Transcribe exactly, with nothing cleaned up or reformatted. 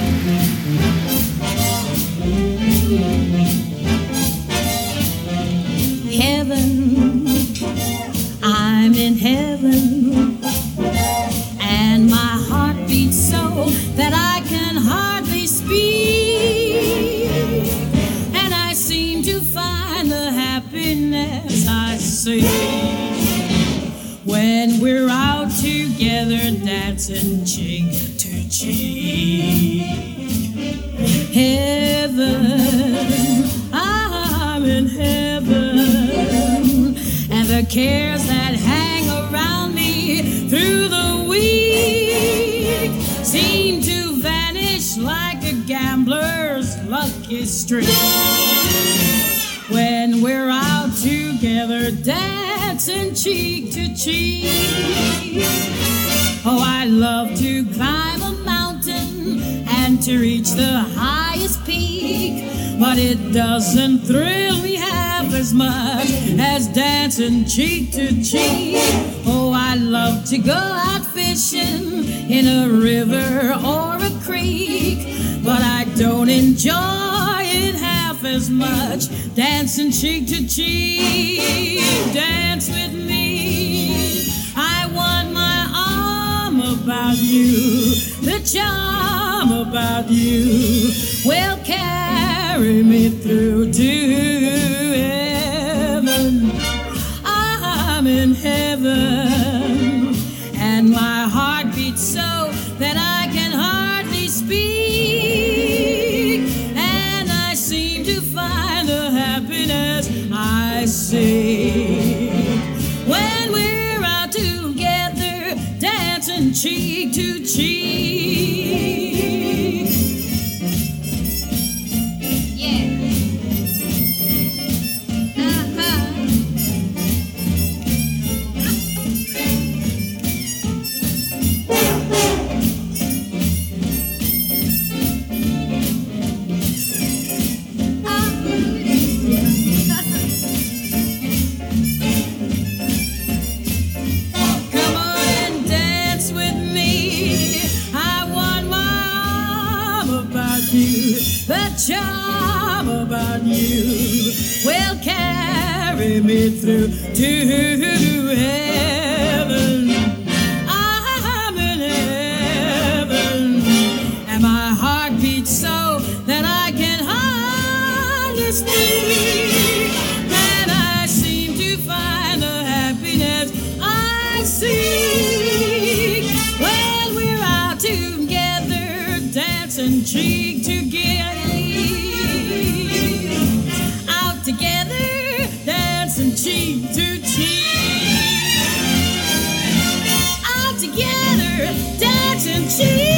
Heaven, I'm in heaven, and my heart beats so that I can hardly speak, and I seem to find the happiness I seek when we're out together dancing cheek to cheek. Heaven, I'm in heaven, and the cares that hang around me through the week seem to vanish like a gambler's lucky streak when we're out together dancing cheek to cheek. Oh, I love to climb a mountain and to reach the highest peak, but it doesn't thrill me half as much as dancing cheek to cheek. Oh, I love to go out fishing in a river or a creek, but I don't enjoy it half as much dancing cheek to cheek. Dance with me, I want my arm about you, the charm about you will carry me through to heaven. I'm in heaven, and my heart beats so that I can hardly speak, and I seem to find the happiness I seek when we're out together dancing cheek to cheek. The charm about you will carry me through to heaven. I'm in heaven, and my heart beats so that I can hardly speak, and I seem to find the happiness I seek when we're out together dancing cheek to cheek. Out together, dancing cheek to cheek. Out together, dancing cheek.